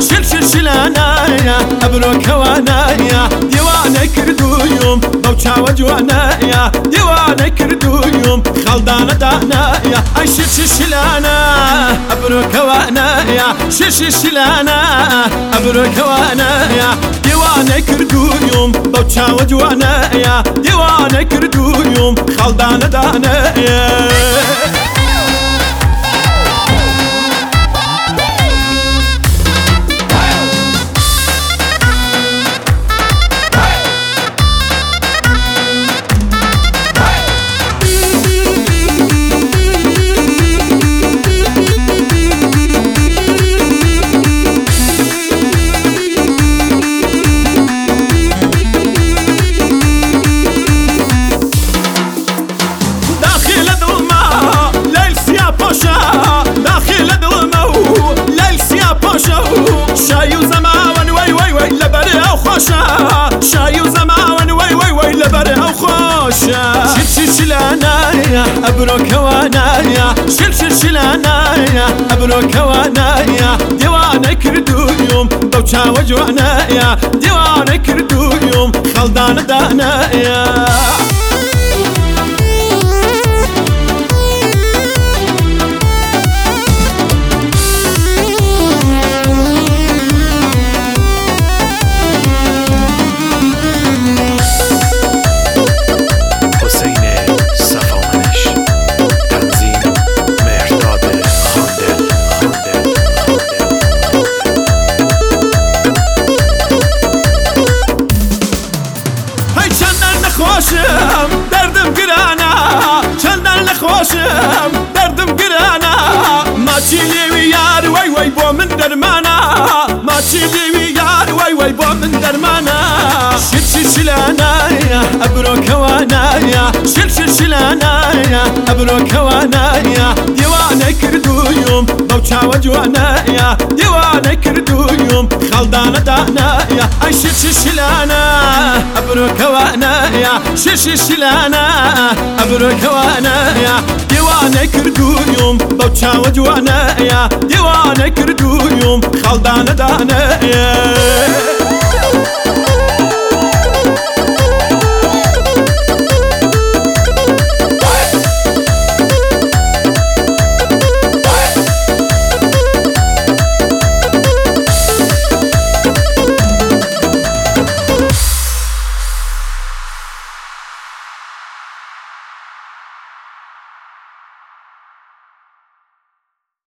شلشلانايا أبروك وانايا ديواني كردويوم بوشا وجوانايا ديواني كردويوم خلدانا دانايا أي شلشلانا أبروك وانايا شلشلانا أبروك وانايا ديواني كردويوم بوشا وجوانايا ديواني كردويوم خلدانا دانايا شاي وزمان وي وي وي لبري أو خوشا شاي وزمان وي وي وي لبري أو خوشا شلشلانايا أبروك وانايا شلشلانايا أبروك وانايا ديواني كردويوم بوشا وجوانايا ديواني كردويوم خلدانا دانايا خوشم دردم گرانا چندان نخوشم دردم گرانا ما چیلی یار وای وای با من درمانا ما چیلی یار وای وای با من درمانا شلشلانايا أبروك وانايا شلشلانايا أبروك وانايا ديواني كردويوم بوشا وجوانايا ديواني كردويوم خلدانا دانايا أي شلشلانا أبروك وانايا شلشلانا أبروك وانايا ديواني كردويوم بوشا وجوانايا ديواني كردويوم خلدانا دانايا